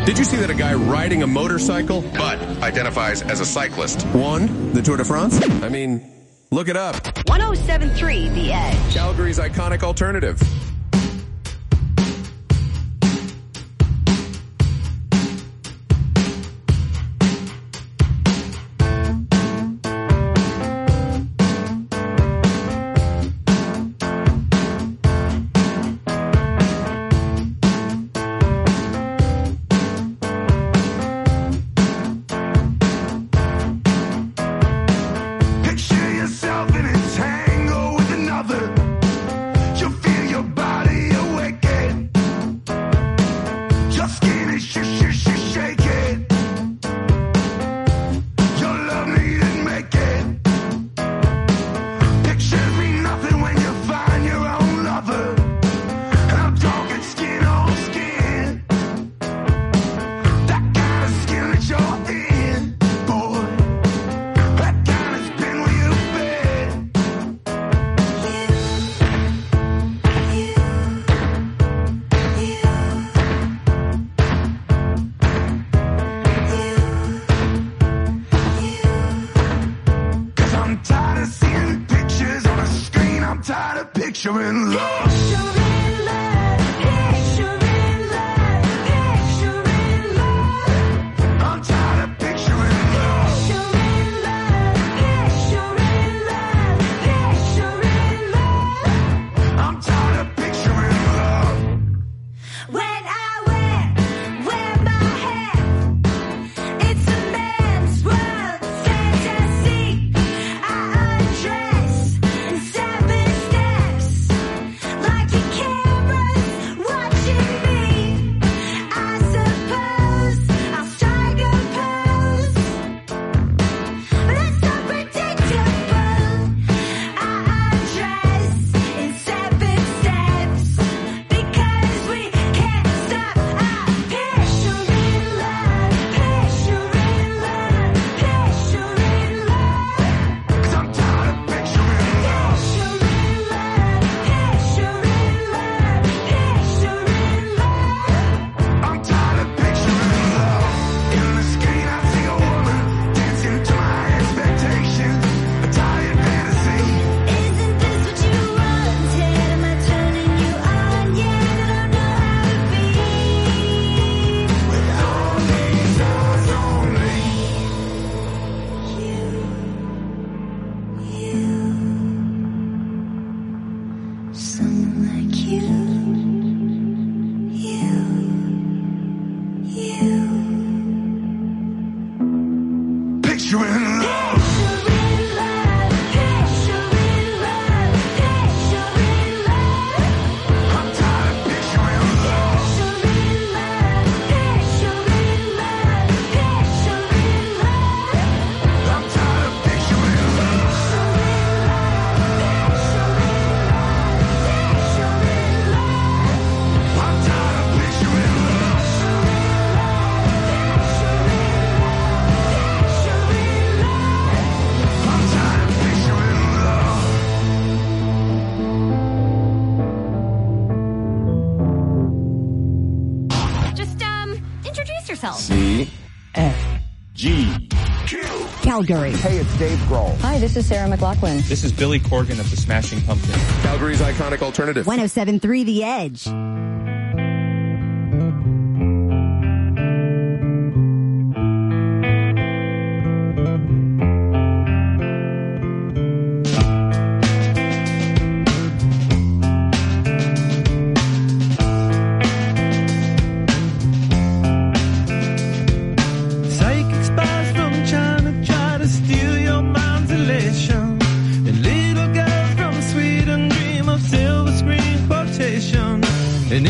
Did you see that a guy riding a motorcycle but identifies as a cyclist won the Tour de France? I mean, look it up. 107.3 The Edge. Calgary's iconic alternative. Picturing love. I'm tired of picturing love. I'm tired of picturing love. When I wear my hair, it's a man's world, fantasy. I undress in 7 steps, like a camera's watching me. I suppose I'll strike a pose, but it's so predictable. I undress in 7 steps, because we can't stop our picturing love, picturing love, picturing love. 'Cause I'm tired of picturing love. Picturing love, picturing love, picturing love. I'm tired of picturing love. In the screen I see a woman dancing to my expectations. A tired fantasy. Isn't this what you wanted? Am I turning you on yet? I don't know how to be. With all these eyes on me. Someone like you. Picturing love. Picturing love, picturing love, picturing love. I'm tired of picturing love. Picturing love, picturing love, picturing love. I'm tired of picturing love. I'm tired of picturing love. I'm tired of picturing love. Just, introduce yourself. C-F-G. Calgary. Hey, it's Dave Grohl. Hi, this is Sarah McLachlan. This is Billy Corgan of the Smashing Pumpkins. Calgary's iconic alternative. 107.3 The Edge. Psychic spies from China try to steal your mind's elation. And little girls from Sweden dream of silver screen quotations. And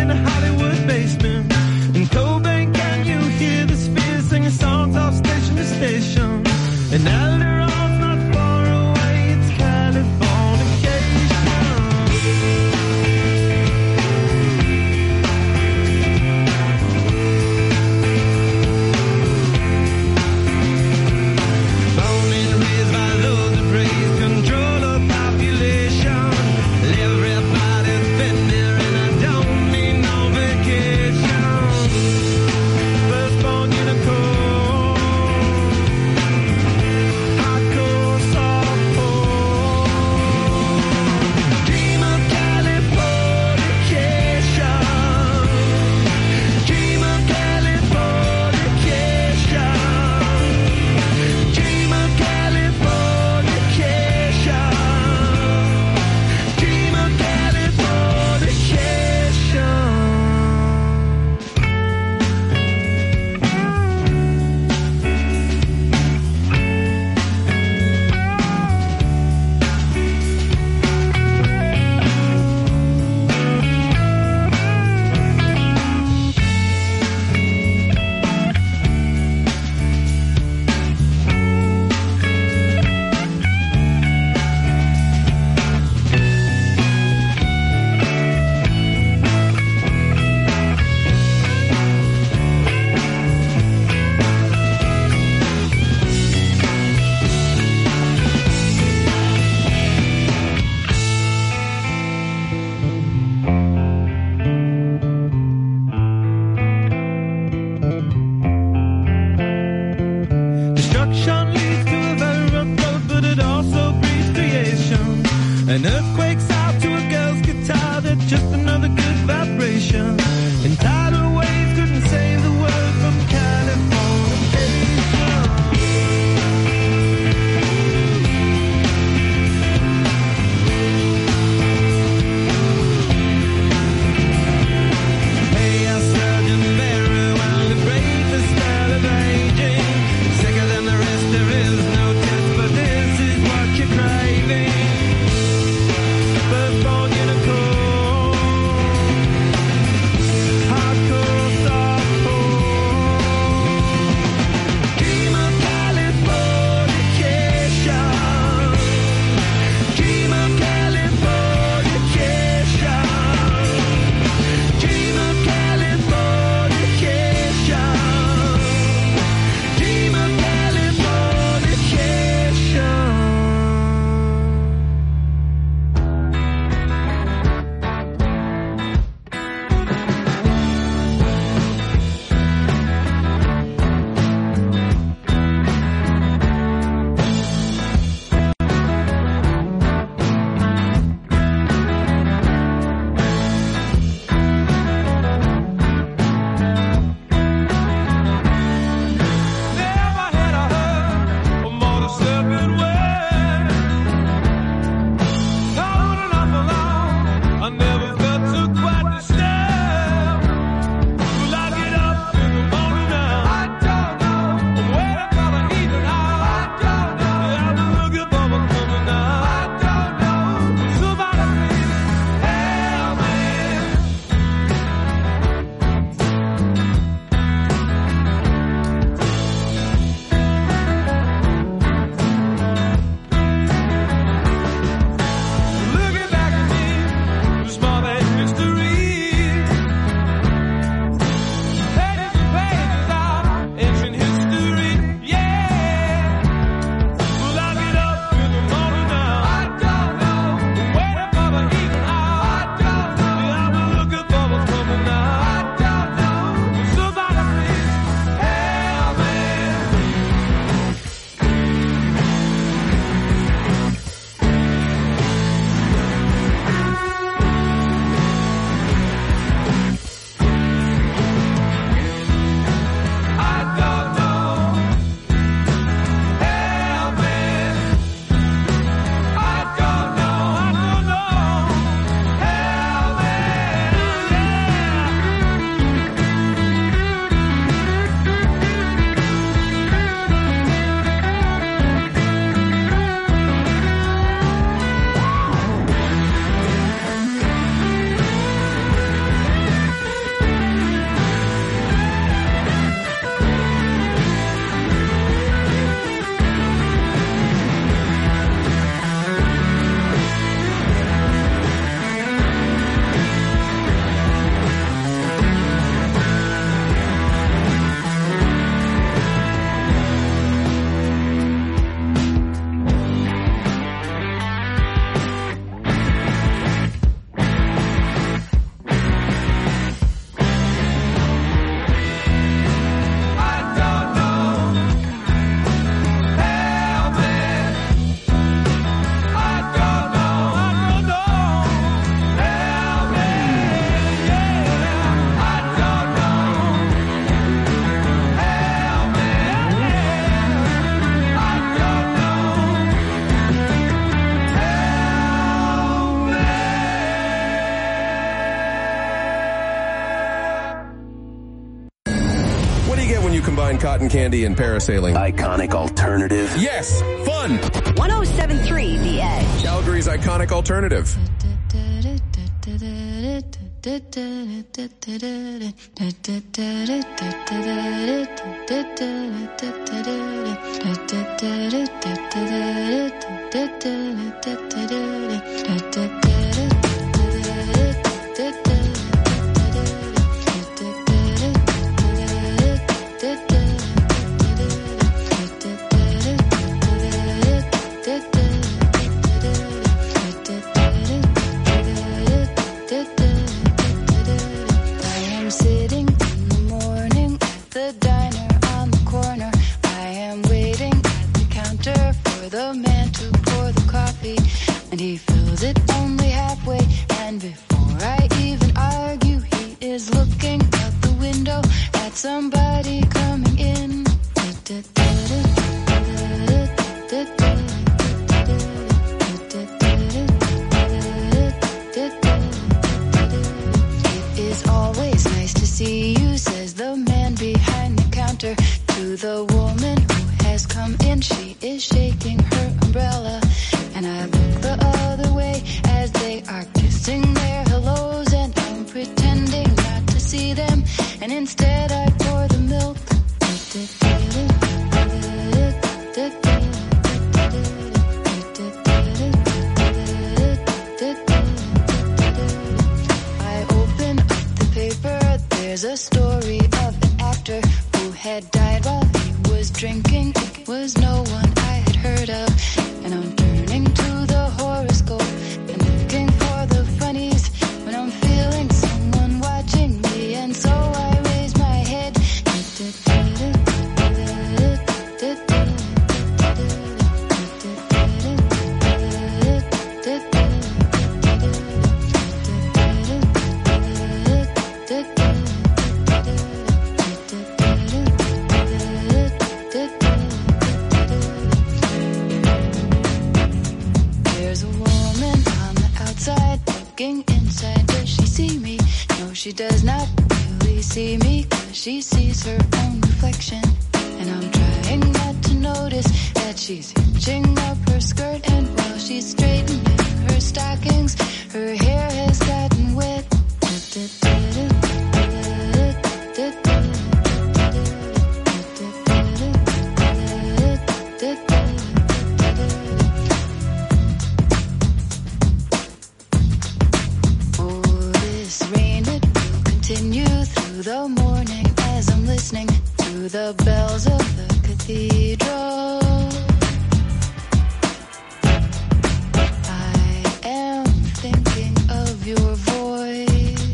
in a Hollywood basement. In Cobain, can you hear the spheres singing songs off station to station? And Alderon's not far away, it's Californication. Born and raised by those that praise control of population. Everybody's been there and I don't need no vacation. Firstborn unicorn, hardcore softcore. Dream of Californication. Dream of Californication. Dream of Californication. Dream of Californication. Destruction leads to a very rough road, but it also breeds creation. An earthquake's out to a girl's guitar, that's just another good vibration. And tidal waves couldn't save the world from Californication. Hey, I surgeon very well to break the spell of aging. Sicker than the rest, there is no test, but this is what you're craving. Firstborn unicorn, hardcore do you get when you combine cotton candy and parasailing? Iconic alternative. Yes, fun. 1073 The Edge. Calgary's iconic alternative. And he fills it only halfway. And before I even argue, he is looking out the window at somebody coming in. It is always nice to see you, says the man behind the counter to the woman who has come in. She is shaking her umbrella. And I look the other way as they are kissing their hellos, and I'm pretending not to see them, and instead I pour the milk. I open up the paper, there's a story of an actor who had died while he was drinking. It was no one I had heard of, and I'm turning to the horoscope and looking for the funnies when I'm feeling someone watching me, and so I raise my head. There's a woman on the outside looking inside. Does she see me? No, she does not really see me, 'cause she sees her own reflection. And I'm trying not to notice that she's hitching up her skirt, and while she's straightening her stockings, her hair has gotten wet. Oh, this rain, it will continue through the morning as I'm listening to the bells of the cathedral. I am thinking of your voice.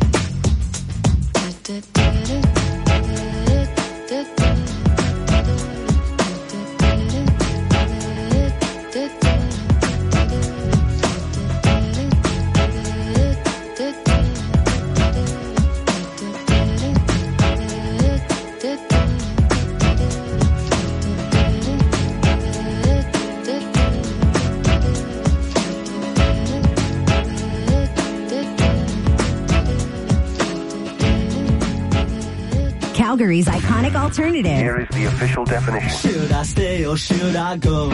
Calgary's iconic alternative. Here is the official definition. Should I stay or should I go? I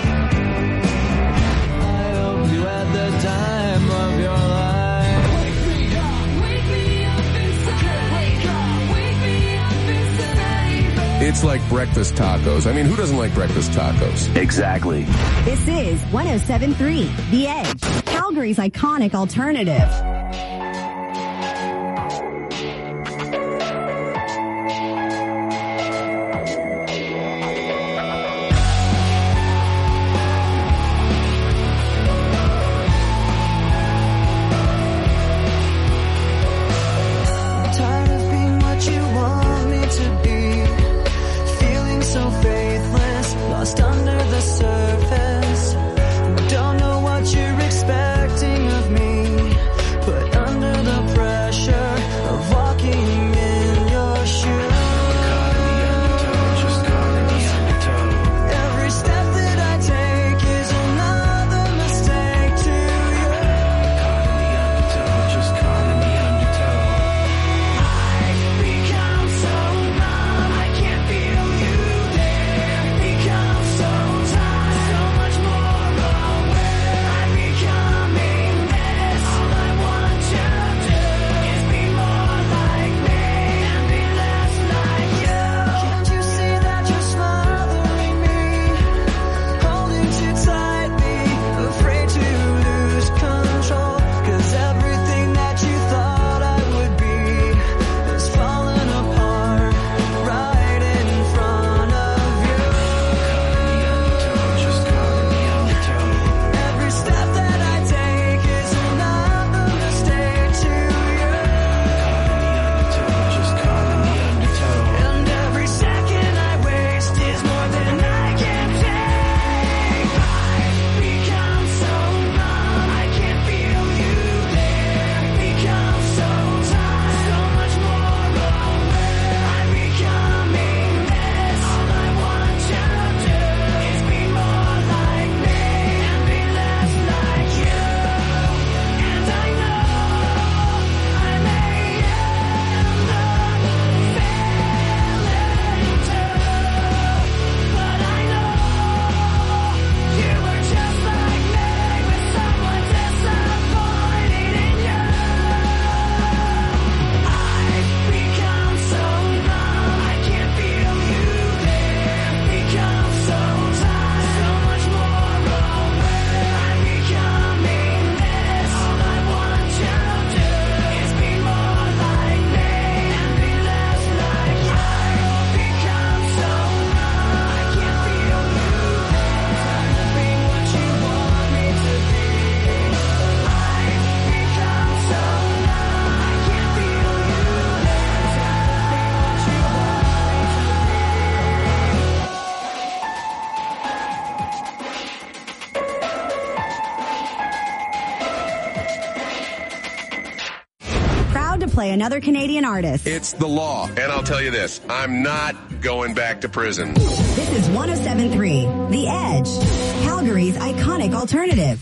hope you had the time of your life. Wake me up inside. Wake me up inside. It's like breakfast tacos. I mean, who doesn't like breakfast tacos? Exactly. This is 1073 The Edge. Calgary's iconic alternative. Tired of being what you want me to be, feeling so faithless, lost under the surface. Don't know what you're expecting of me, but another Canadian artist. It's the law. And I'll tell you this, I'm not going back to prison. This is 107.3 The Edge, Calgary's iconic alternative.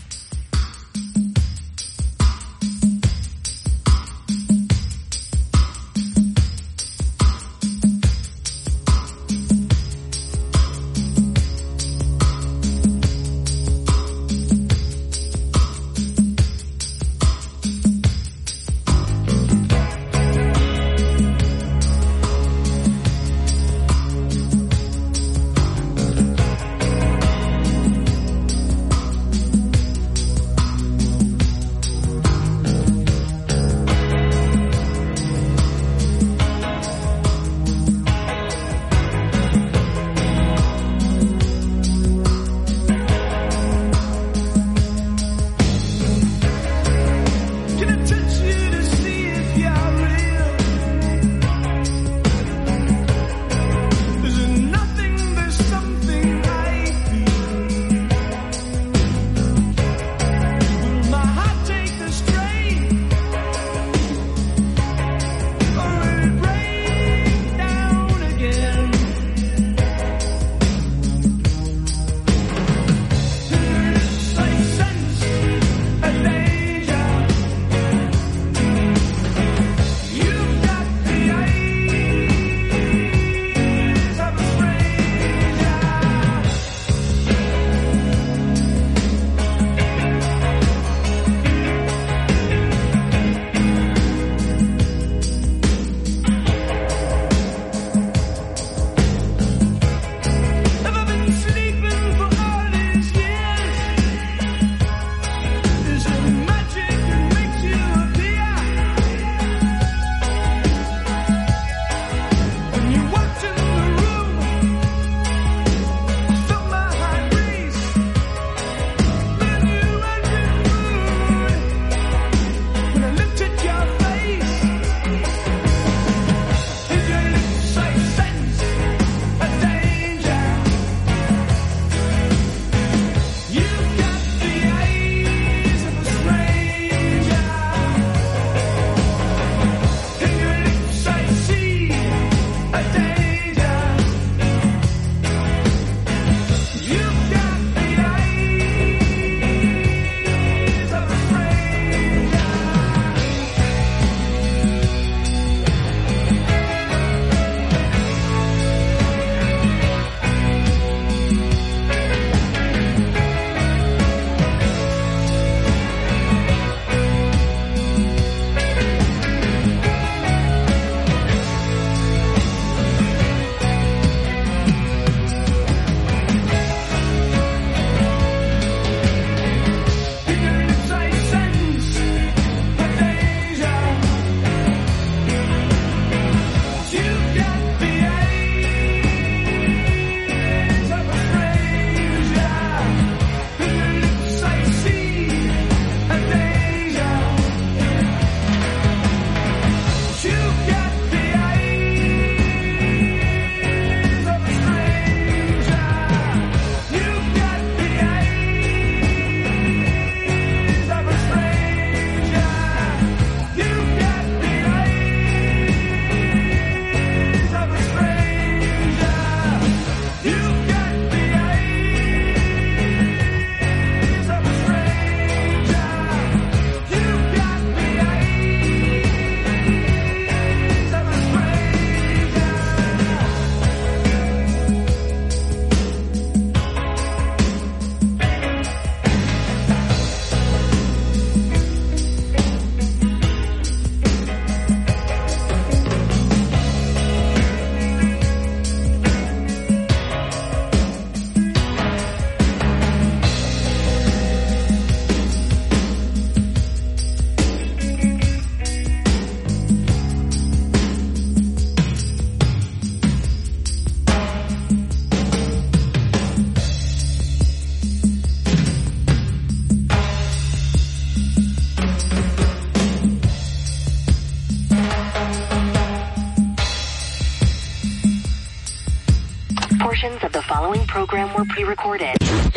Portions of the following program were pre-recorded.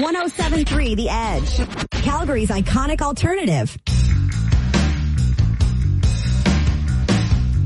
107.3 The Edge, Calgary's iconic alternative.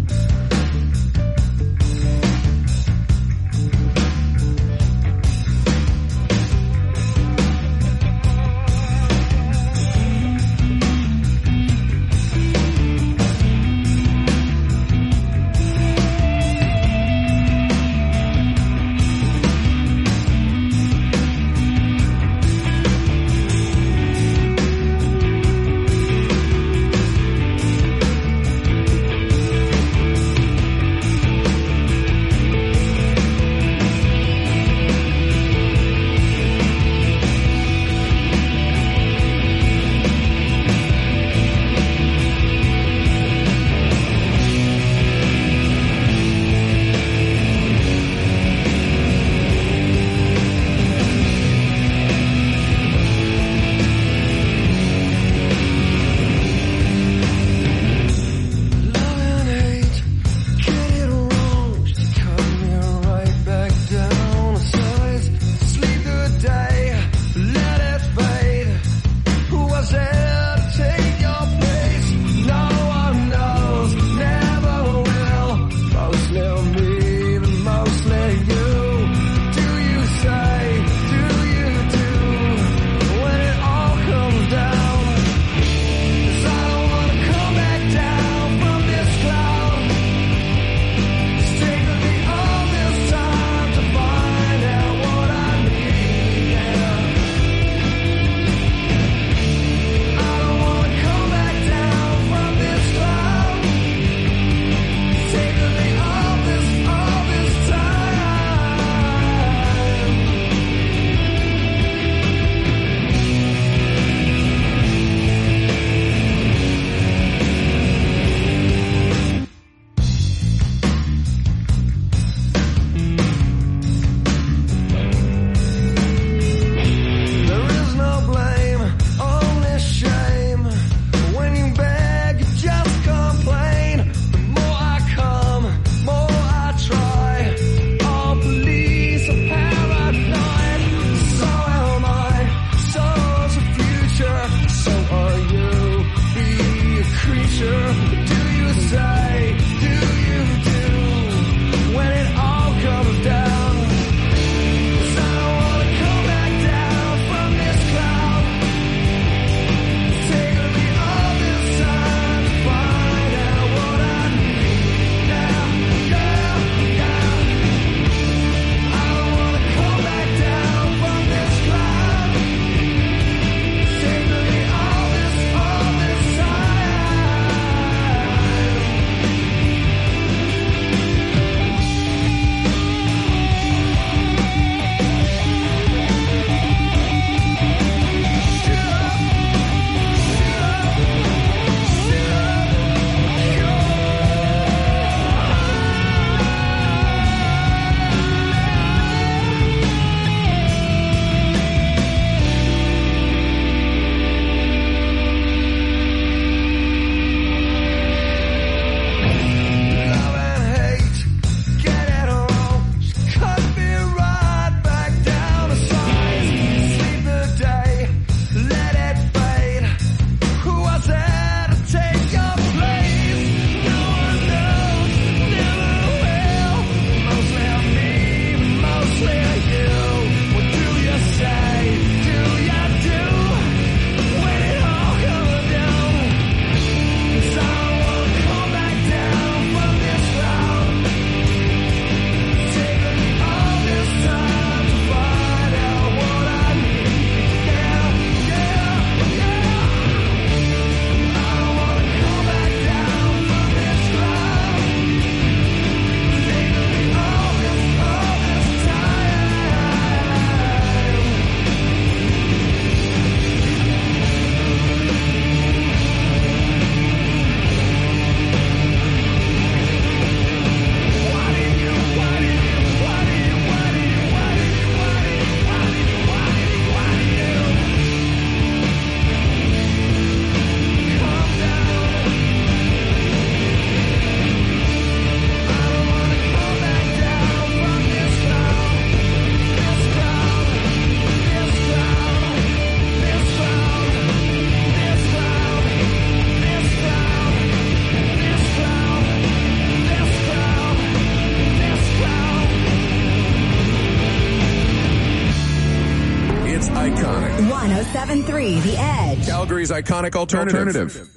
107.3 The Edge. Calgary's iconic alternative.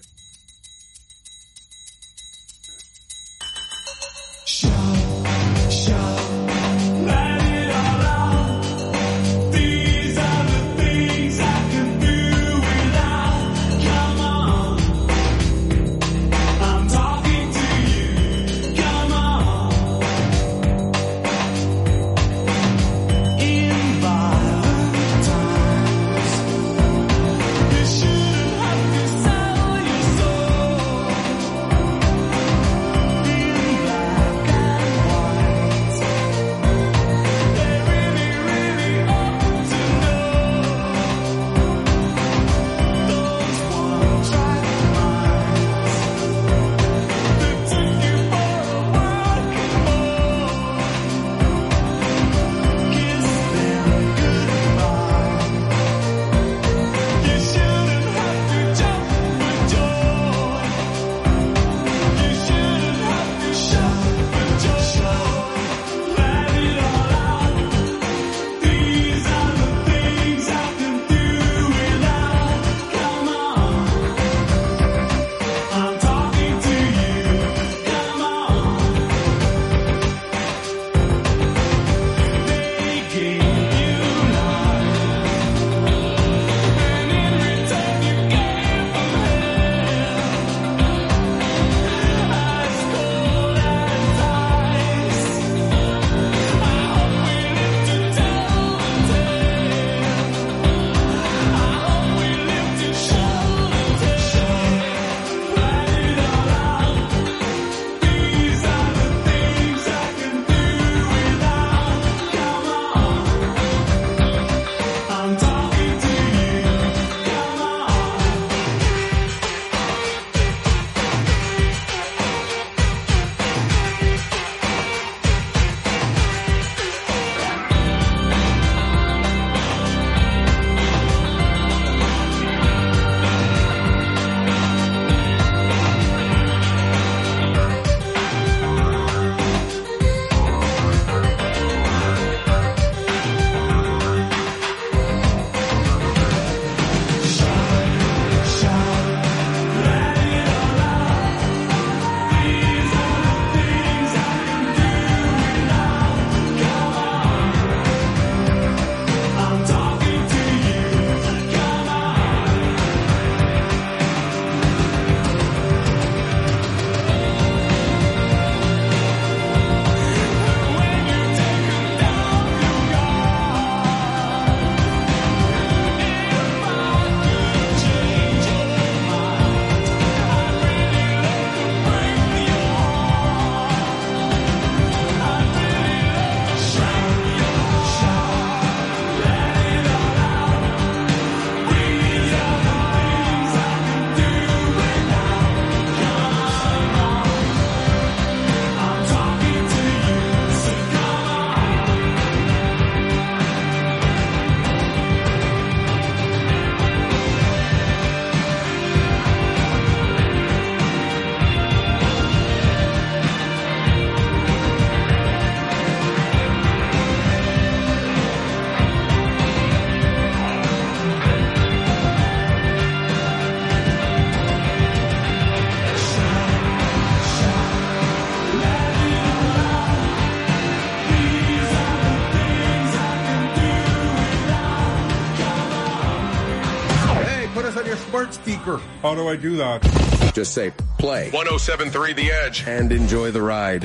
Smart speaker. How do I do that? Just say play 107.3 The Edge and enjoy the ride.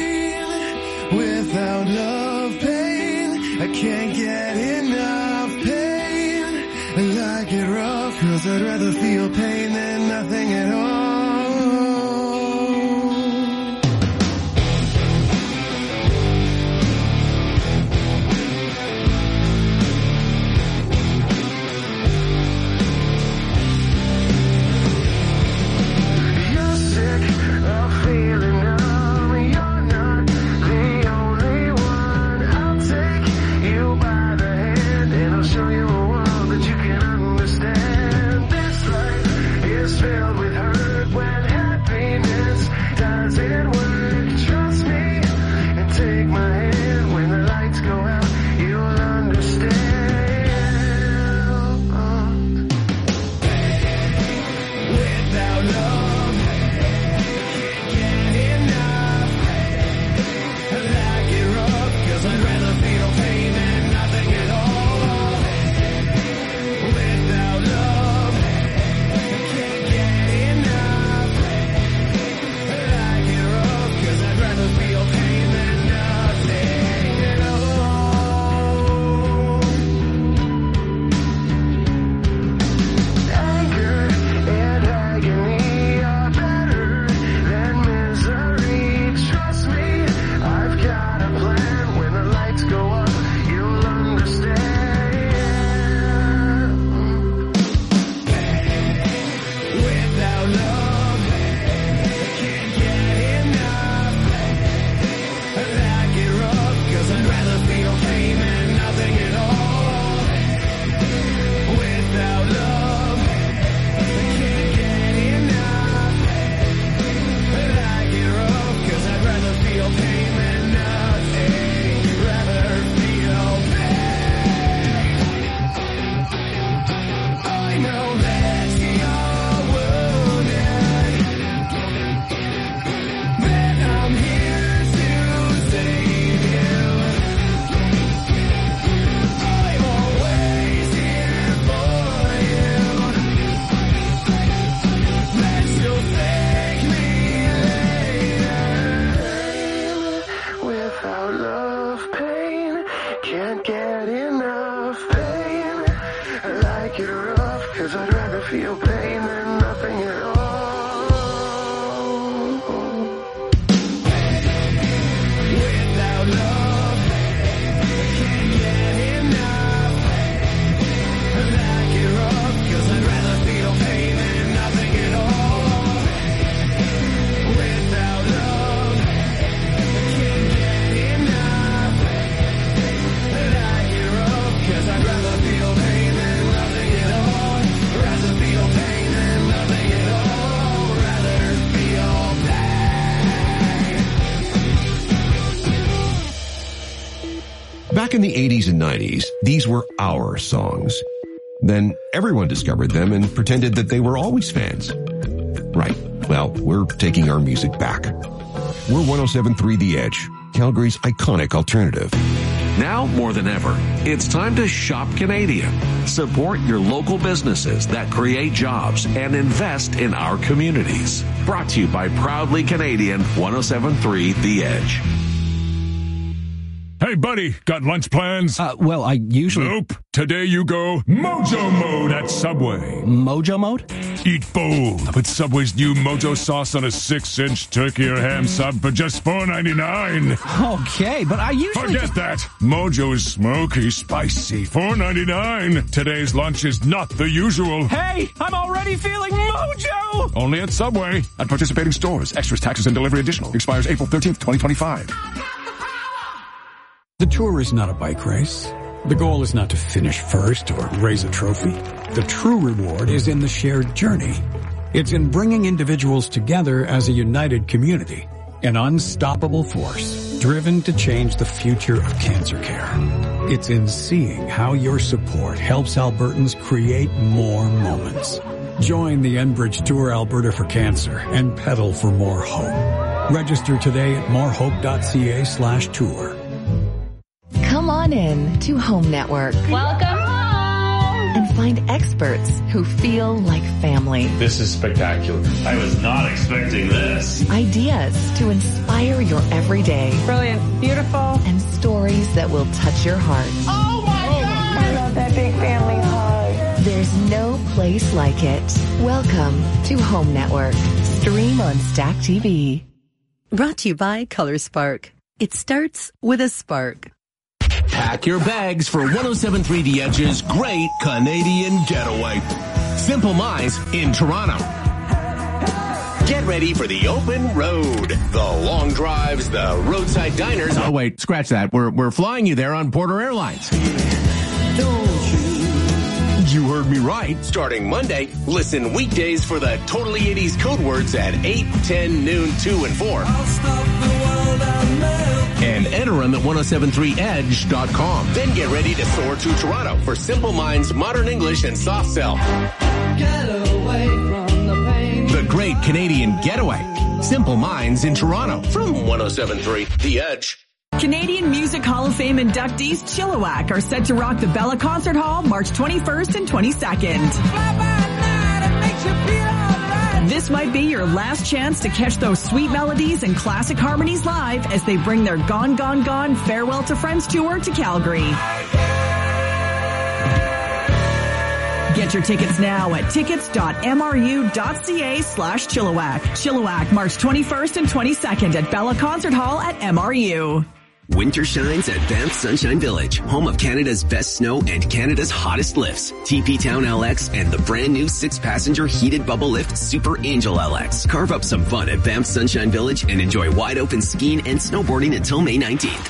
Pain without love, pain. I can't get enough pain. I like it rough, 'cause I'd rather feel pain than nothing at all. Show you a world that you can understand. This life is filled with hurt. feel pain than nothing. Rather feel pain. I know that you're wounded, but I'm here to save you. I'm always here for you. That you'll thank me later. Without love, pain, can't get enough pain. I like it rough, 'cause I'd rather feel pain than nothing at all. Without love, can't get enough. I like it rough, 'cause I'd rather feel pain than nothing at all. Without love, can't get enough. I like it rough, 'cause I'd rather feel pain than nothing at all. Rather feel pain than nothing at all. Rather feel pain. Back in the 80s and 90s, these were our songs. Then everyone discovered them and pretended that they were always fans. Right. Well, we're taking our music back. We're 107.3 The Edge, Calgary's iconic alternative. Now more than ever, it's time to shop Canadian. Support your local businesses that create jobs and invest in our communities. Brought to you by Proudly Canadian 107.3 The Edge. Hey, buddy, got lunch plans? Well, I usually... Nope. Today you go Mojo Mode at Subway. Mojo Mode? Eat bold with Subway's new Mojo sauce on a 6-inch turkey or ham sub for just $4.99. Okay, but I usually... Forget that. Mojo is smoky, spicy, $4.99. Today's lunch is not the usual. Hey, I'm already feeling Mojo! Only at Subway. At participating stores. Extras, taxes, and delivery additional. Expires April 13th, 2025. The tour is not a bike race. The goal is not to finish first or raise a trophy. The true reward is in the shared journey. It's in bringing individuals together as a united community, an unstoppable force driven to change the future of cancer care. It's in seeing how your support helps Albertans create more moments. Join the Enbridge Tour Alberta for Cancer and pedal for more hope. Register today at morehope.ca/tour. Come on in to Home Network. Welcome home! And find experts who feel like family. This is spectacular. I was not expecting this. Ideas to inspire your everyday. Brilliant. Beautiful. And stories that will touch your heart. Oh my God! I love that big family hug. There's no place like it. Welcome to Home Network. Stream on Stack TV. Brought to you by Color Spark. It starts with a spark. Pack your bags for 107.3 The Edge's Great Canadian Getaway. Simple Minds in Toronto. Get ready for the open road, the long drives, the roadside diners. Oh, wait, scratch that. We're flying you there on Porter Airlines. You heard me right. Starting Monday, listen weekdays for the Totally 80s code words at 8, 10, noon, 2, and 4. And enter them at 1073edge.com. Then get ready to soar to Toronto for Simple Minds, Modern English, and Soft Cell. Get away from the pain. The Great Canadian Getaway. Simple Minds in Toronto from 1073 The Edge. Canadian Music Hall of Fame inductees Chilliwack are set to rock the Bella Concert Hall March 21st and 22nd. This might be your last chance to catch those sweet melodies and classic harmonies live as they bring their Gone, Gone, Gone Farewell to Friends tour to Calgary. Get your tickets now at tickets.mru.ca/Chilliwack. Chilliwack, March 21st and 22nd at Bella Concert Hall at MRU. Winter shines at Banff Sunshine Village, home of Canada's best snow and Canada's hottest lifts. TP Town LX and the brand new 6-passenger heated bubble lift Super Angel LX. Carve up some fun at Banff Sunshine Village and enjoy wide open skiing and snowboarding until May 19th.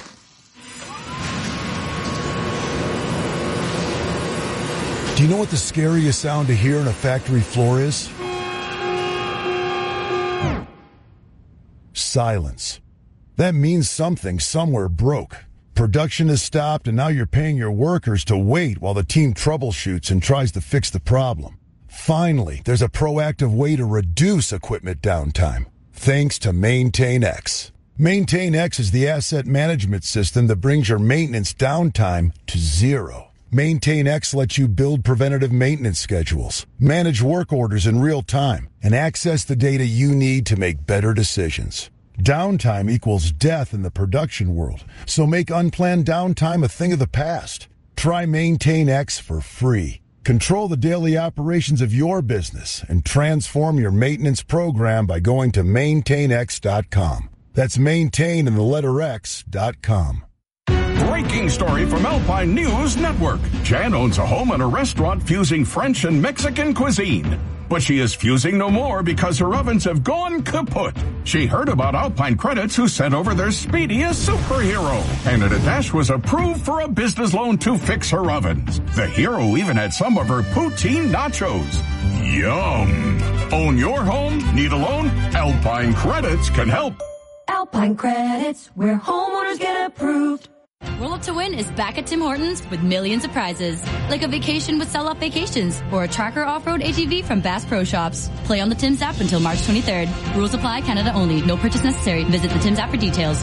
Do you know what the scariest sound to hear on a factory floor is? Silence. That means something somewhere broke. Production has stopped, and now you're paying your workers to wait while the team troubleshoots and tries to fix the problem. Finally, there's a proactive way to reduce equipment downtime, thanks to MaintainX. MaintainX is the asset management system that brings your maintenance downtime to zero. MaintainX lets you build preventative maintenance schedules, manage work orders in real time, and access the data you need to make better decisions. Downtime equals death in the production world, so make unplanned downtime a thing of the past. Try MaintainX for free. Control the daily operations of your business and transform your maintenance program by going to maintainx.com. That's maintain and the letter X.com. Breaking story from Alpine News Network. Jan owns a home and a restaurant fusing French and Mexican cuisine. But she is fusing no more because her ovens have gone kaput. She heard about Alpine Credits, who sent over their speediest superhero. Canada Dash was approved for a business loan to fix her ovens. The hero even had some of her poutine nachos. Yum! Own your home? Need a loan? Alpine Credits can help. Alpine Credits, where homeowners get approved. Roll Up to Win is back at Tim Hortons with millions of prizes, like a vacation with Sell Off Vacations or a Tracker Off-Road ATV from Bass Pro Shops. Play on the Tim's app until March 23rd. Rules apply, Canada only. No purchase necessary. Visit the Tim's app for details.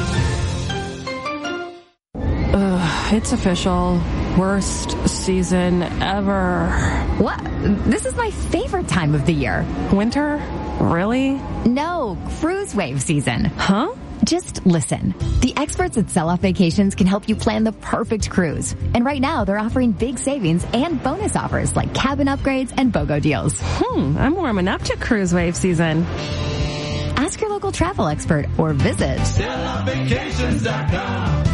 It's official. Worst season ever. What? This is my favorite time of the year. Winter? Really? No, cruise wave season. Huh? Just listen. The experts at Sell Off Vacations can help you plan the perfect cruise. And right now, they're offering big savings and bonus offers like cabin upgrades and BOGO deals. I'm warming up to cruise wave season. Ask your local travel expert or visit selloffvacations.com.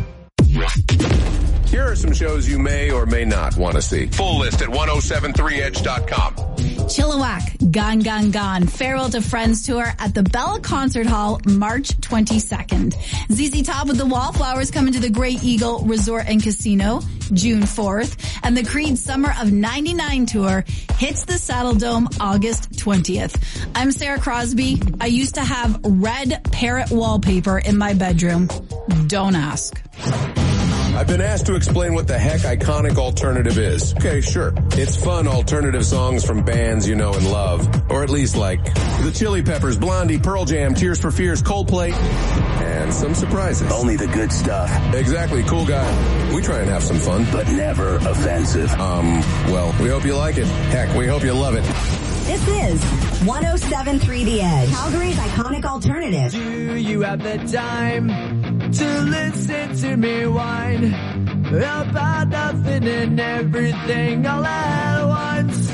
Here are some shows you may or may not want to see. Full list at 1073edge.com. Chilliwack, Gone, Gone, Gone, Farewell to Friends tour at the Bella Concert Hall, March 22nd. ZZ Top with the Wallflowers coming to the Grey Eagle Resort and Casino, June 4th. And the Creed Summer of 99 tour hits the Saddle Dome August 20th. I'm Sarah Crosby. I used to have red parrot wallpaper in my bedroom. Don't ask. I've been asked to explain what the heck iconic alternative is. Okay, sure. It's fun alternative songs from bands you know and love. Or at least like the Chili Peppers, Blondie, Pearl Jam, Tears for Fears, Coldplay, and some surprises. Only the good stuff. Exactly, cool guy. We try and have some fun. But never offensive. Well, we hope you like it. Heck, we hope you love it. This is 107.3 The Edge, Calgary's iconic alternative. Do you have the time to listen to me whine about nothing and everything all at once?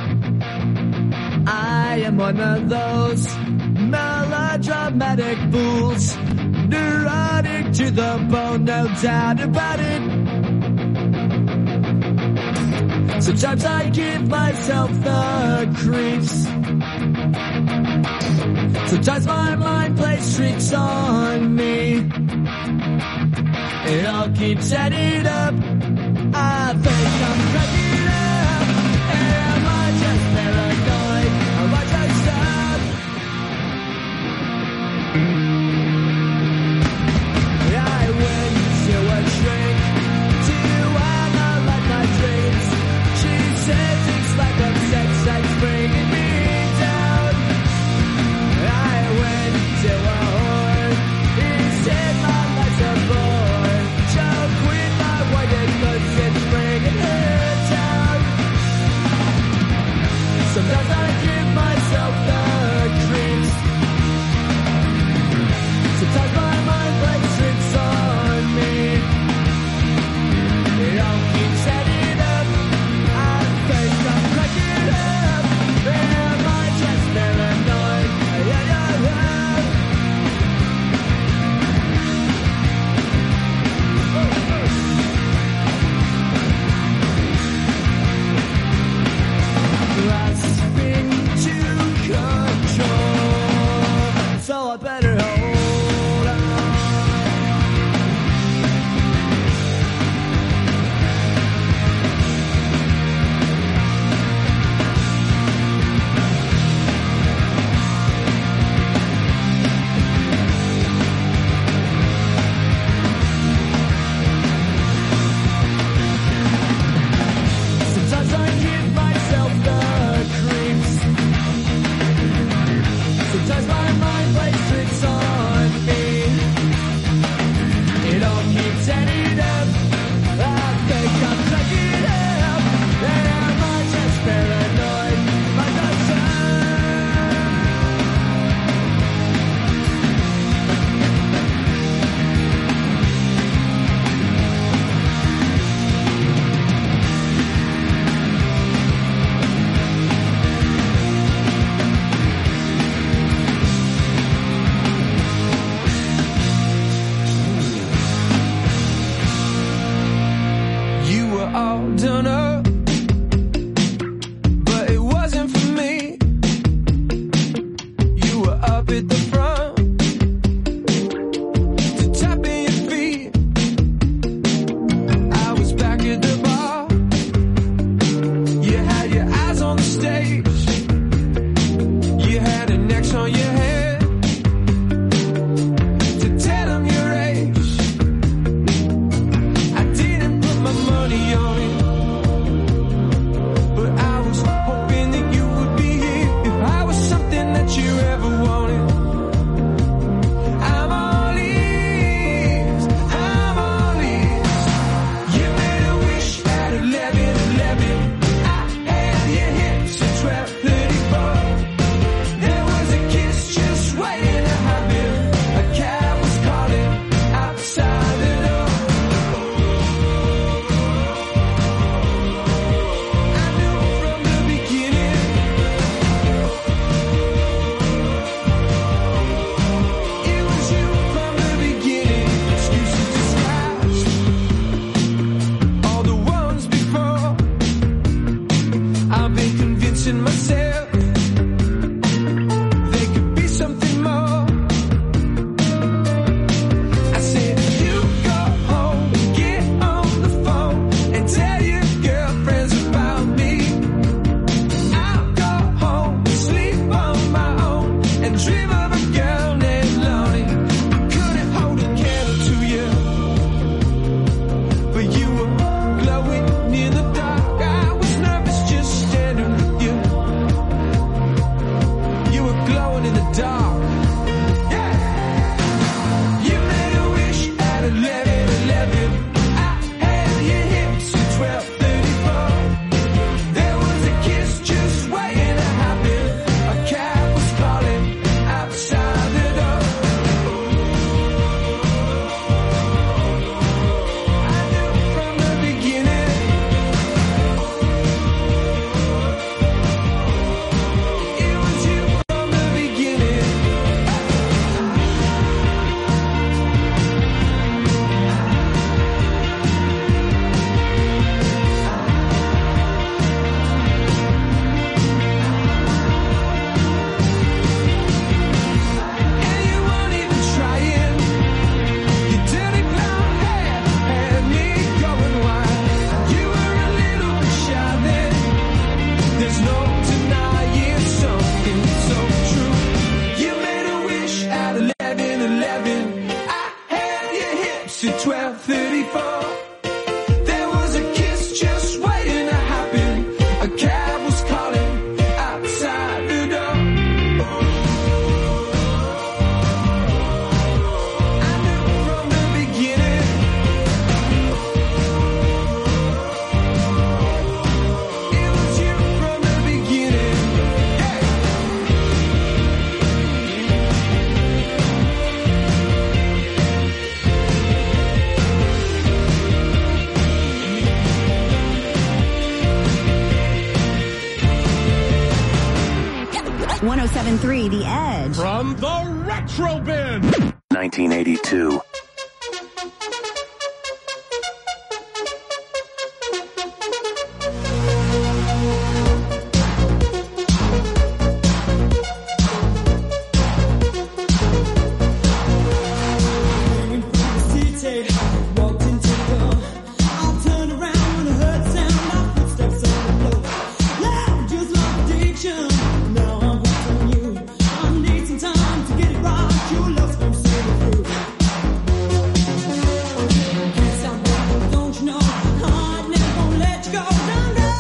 I am one of those melodramatic fools, neurotic to the bone, no doubt about it. Sometimes I give myself the creeps. Sometimes my mind plays tricks on me. It all keeps adding up. I think I'm cracking up. Am I just paranoid? Am I just up? I went to a shrink to analyze my dreams. She says it's like a sex that's bringing me down. I went to a whore. He said my life's a bore. Choke with my white and cause it's bringing her down. to 12:34. There was a kiss just waiting to happen. A cab was calling outside the door. I knew from the beginning. It was you from the beginning. Hey. 107.3 The Edge. From the Retro Bin. 1982. Walked into the door. I'll turn around when I heard the sound of footsteps on the floor. Loud, just like addiction. Now I'm hooked on you. I need some time to get it right. Your love's gonna see me through. Can't stop now, don't you know? I'm never gonna let you go. Don't go.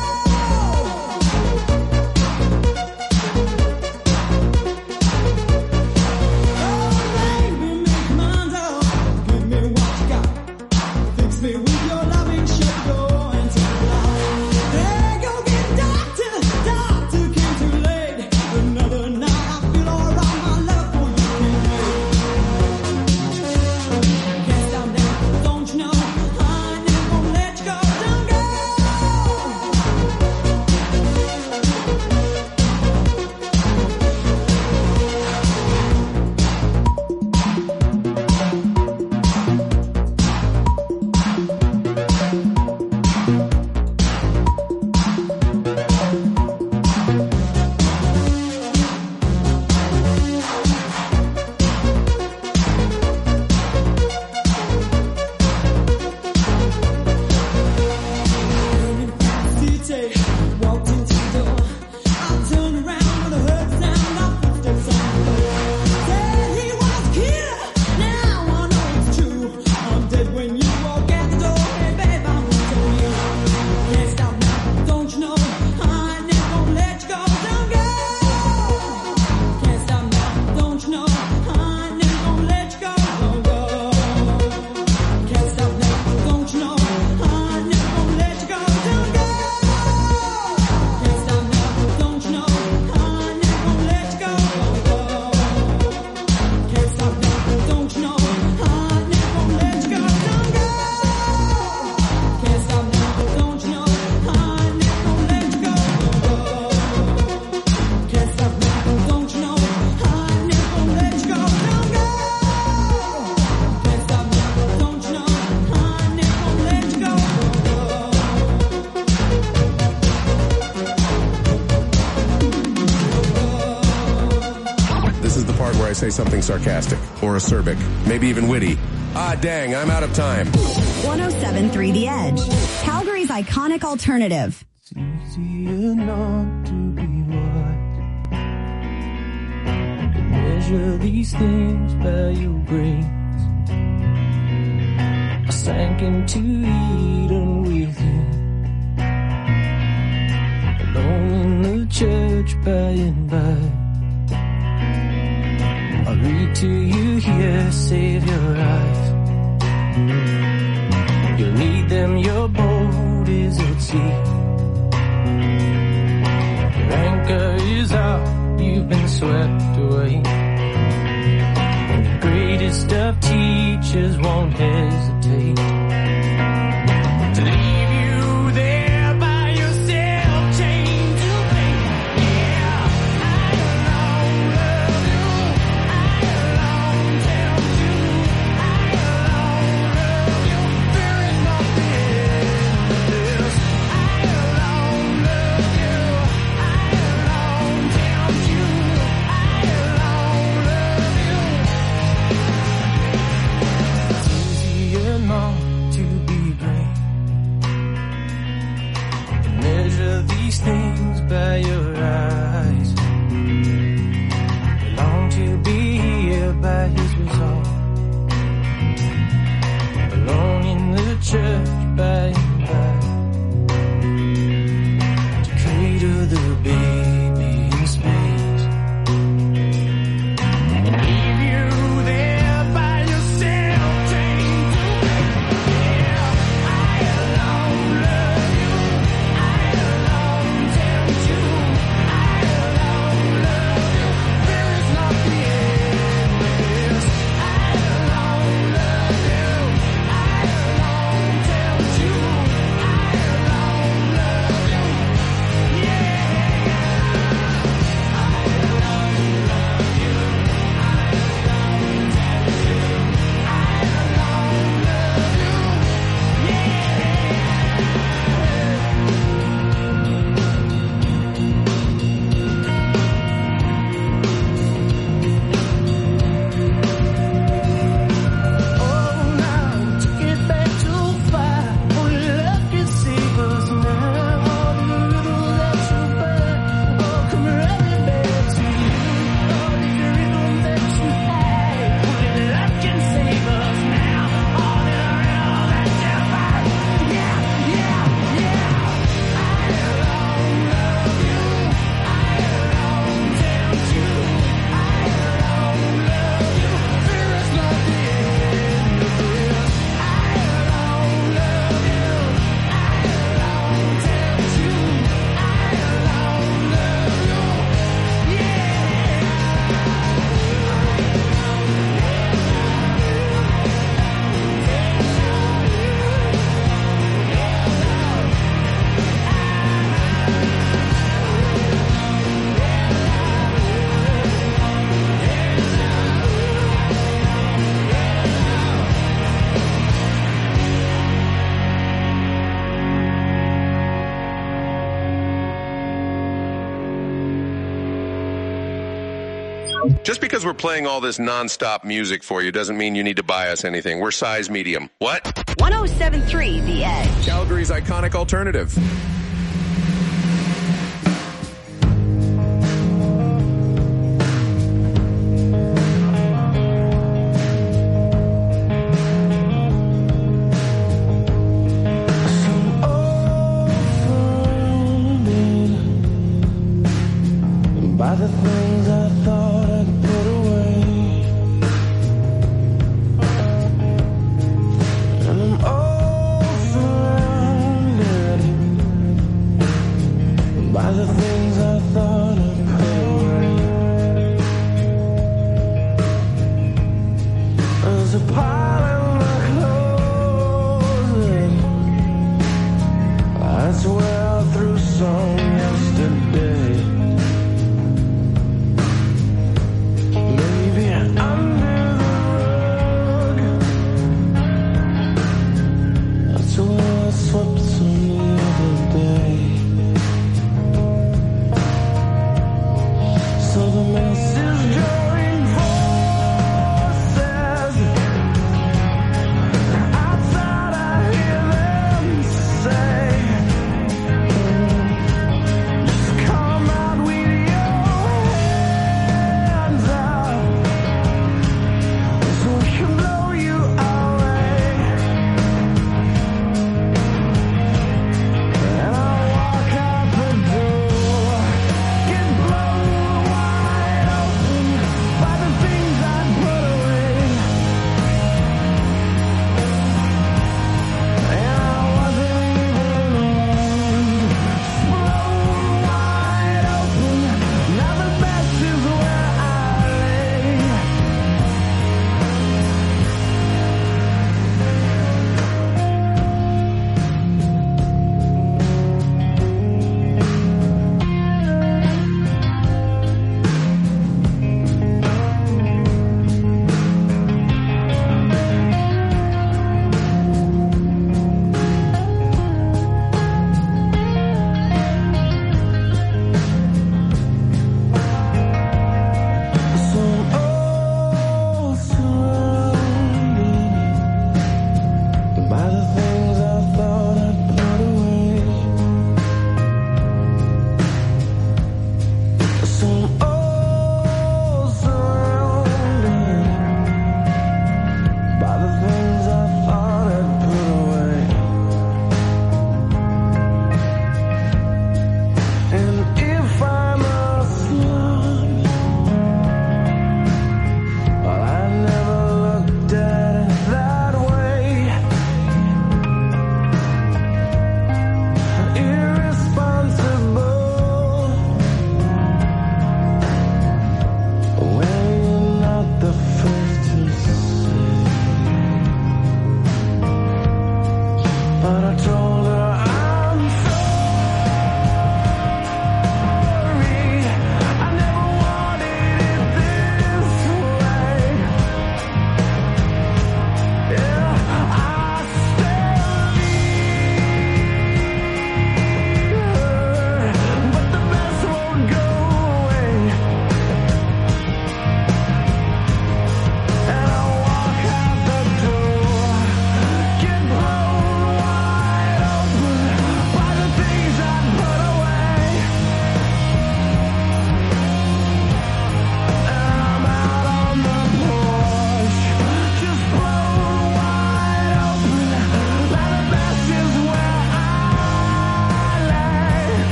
Oh, baby, make your mind up. Give me what you got. Fix me with your loving, shut the door and take it out. Hey, go get a doctor. Doctor came too late. Another night I feel alright. My love for you can't wait. Can't stop now, don't you know? I ain't never gonna let you go. Don't go. Walked into the door. I turned around when I heard the sound of footsteps on the floor. Said he was a killer. Now I know it's true. I'm dead when you walk out the door. Hey, babe, I'm hooked on you. Can't stop now, don't you know? I ain't never gonna let you go. Don't go. Can't stop now, don't you know? I ain't never gonna let you go. Don't go. Can't stop now, don't you know? I ain't never gonna let you go. Don't go. Can't stop now, don't you know? I ain't never gonna let you go. Don't go. Can't stop now, don't you know? I ain't never gonna let you go. Don't go. Can't stop now, don't you know? I ain't never gonna let you go. Don't go. Can't stop now, don't you know? I ain't never gonna let you go. Don't go. Can't stop now, don't you know? I ain't never gonna let you go. Don't This is the part where I say something sarcastic or acerbic, maybe even witty. Ah, dang, I'm out of time. 107.3 The Edge. Calgary's iconic alternative. easier not to be right. To measure these things by your grace. I sank into Eden with you, alone in the church by and by. I read to you here, save your eyes. You'll need them, your boat is at sea. Your anchor is out, you've been swept away. And the greatest of teachers won't hesitate to leave you there by yourself, chained to fate. Yeah, I alone love you. I alone tell you. I alone love you. There is nothing else. I alone love you. I alone tell you. I alone love you. It's easier not to be great. Measure these things by your eyes. Long to be here by his resolve. drift back to cradle the baby in space and leave you there by yourself, chained to me. Yeah, I alone love you, I alone tempt you, I alone love you. There is not the end of this. I alone love you, I alone tempt you, I alone love you. Yeah, I alone love you, I alone tempt you, I alone love you. Oh, now took it back too far. Only love can save us now. All the little that you burn, oh, come running back to you. All the rhythm that you had, only love can save us now. All the rhythm that you burn, yeah, yeah, yeah. I alone love you, I alone tempt you, I alone love you. There is not the end of this. I alone love you, I alone tempt you, I alone love you. Just because we're playing all this non-stop music for you doesn't mean you need to buy us anything. We're size medium. What? 107.3 The Edge. Calgary's iconic alternative. By the way